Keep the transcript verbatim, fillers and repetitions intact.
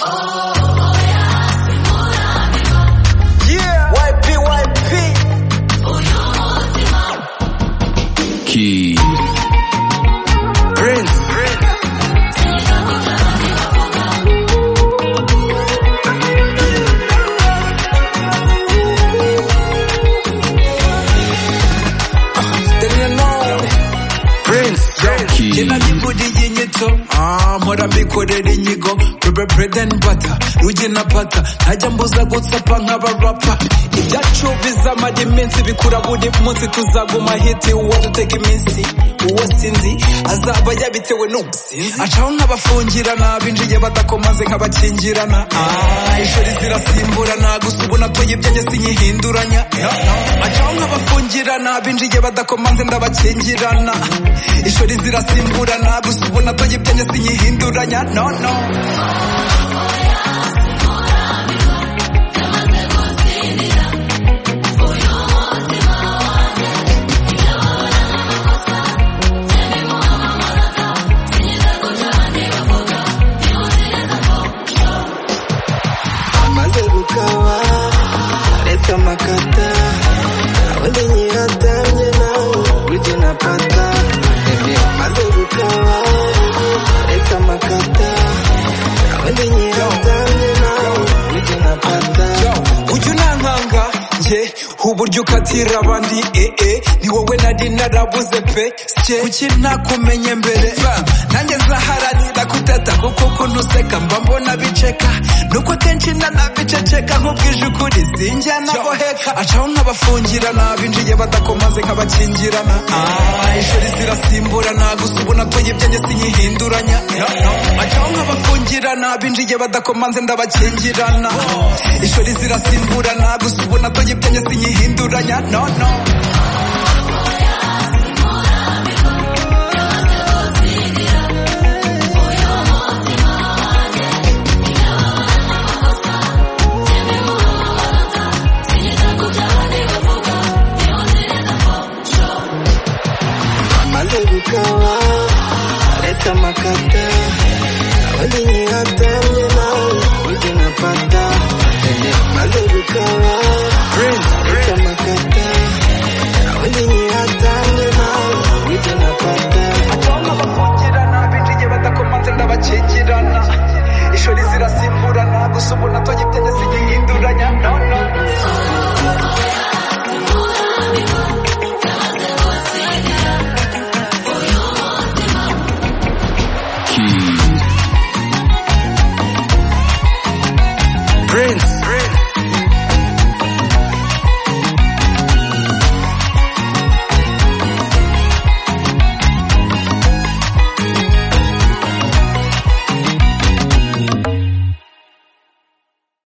Yeah, Y P, Y P. Key. Prince. Jina libudi yinyito Ah, mora mikorere inyigo Bebe bread and butter Rujina pata Ntajya mbuza gutsapa nk'abarapa Ibyacu bizamara iminsi bikura buri munsi tuzaguma hiti uwo duteka iminsi uwo sinzi azaba yabitewe n'ubusinzi acaho nk'abafungirana binjiye badakomaze nk'abakingirana Ah, ishuri zirasimburana gusa ubu natoye ibyanjye sinyihinduranya acaho nk'abafungirana binjiye badakomaze ndabakingirana ishuri zirasimburana gusa ubu natoye ibyanjye sinyihinduranya no no Kawa, leta makata Wende nyihatamye nao Ujina pata Maze gukawa Leta makata Wende nyihatamye nao Ujina pata Ujuna nkanga Nje uburyo ukatira abandi eh eh Ni wowe nari narabuze pe Sye kuki nakumenye mbere Nanjye nzaharanira kutata kuko kunuseka mba mbona biceka Nuko kenshi nanabiceceka nk'ubwije ukuri sinjya naboheka acaho nk'abafungirana binjiye badakomaze nk'abakingirana Ah, ishuri zirasimburana gusa ubu natoye ibyanjye sinyihinduranya acaho nk'abafungirana binjiye badakomanze ndabakingirana ishuri zirasimburana gusa ubu natoye ibyanjye sinyihinduranya no no Gukawa, leta makata Wende nyihatamye nao Ujina pata Maze gukawa Leta makata Wende nyihatamye nao Ujina pata Atonga bafungirana binjiye badakomanze ndabakingirana ishuri zirasimburana gusa ubu natoye ibyanjye sinyihinduranya no